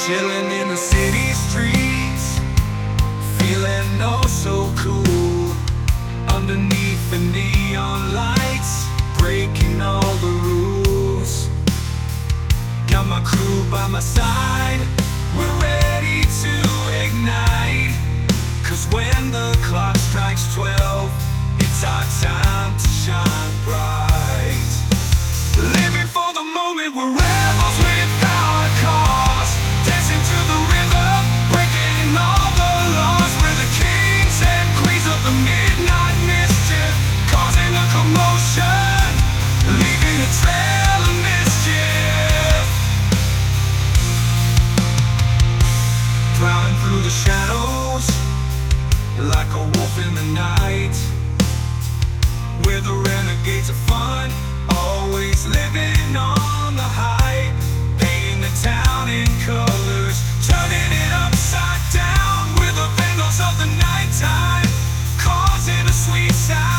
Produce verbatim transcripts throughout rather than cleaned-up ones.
Chilling in the city streets, feeling oh so cool. Underneath the neon lights, breaking all the rules. Got my crew by my side, we're ready to ignite. Cause when the clock strikes twelve, it's our time to shine bright. Living for the moment, we're rebels without a cause. Dancing to the rhythm, breaking all the laws. We're the kings and queens of the midnight mischief, causing a commotion, leaving a trail of mischief. Plowing through the shadows like a wolf in the night. We're the renegades of fun, always living on the hype. Painting the town in colors, turning it upside down. We're the vandals of the nighttime, causing a sweet sound.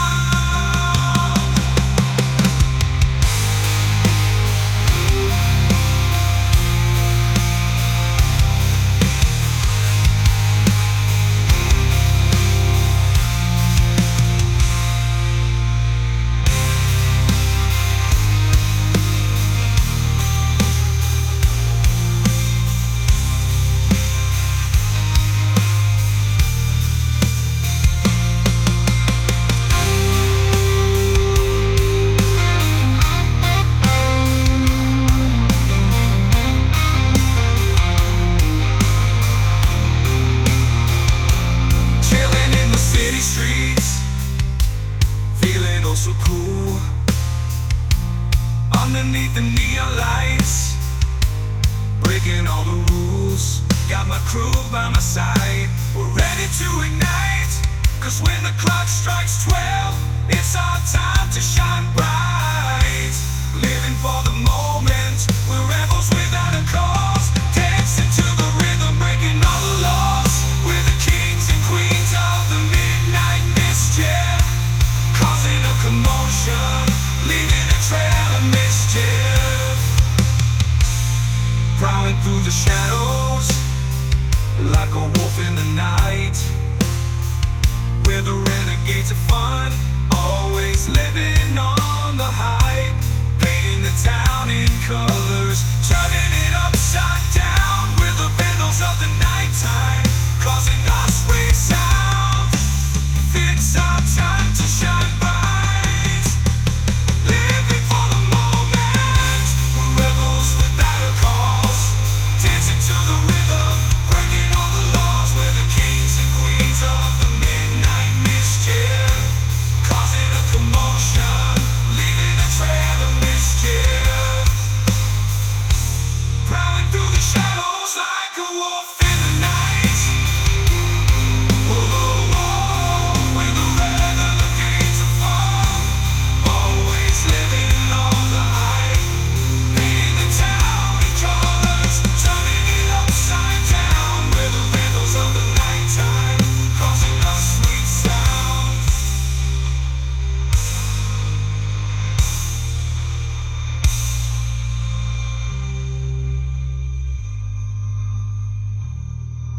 So cool, underneath the neon lights, breaking all the rules. Got my crew by my side, we're ready to ignite. Cause when the clock strikes twelve, it's our time to shine bright. Living for the moment, we're rebels without a cause. Dancing to the rhythm, breaking all the laws. We're the kings and queens of the midnight mischief, causing a commotion, leaving a trail of mischief. Prowling through the shadows like a wolf in the night. We're the renegades of fun, always living on the hype. Painting the town in color,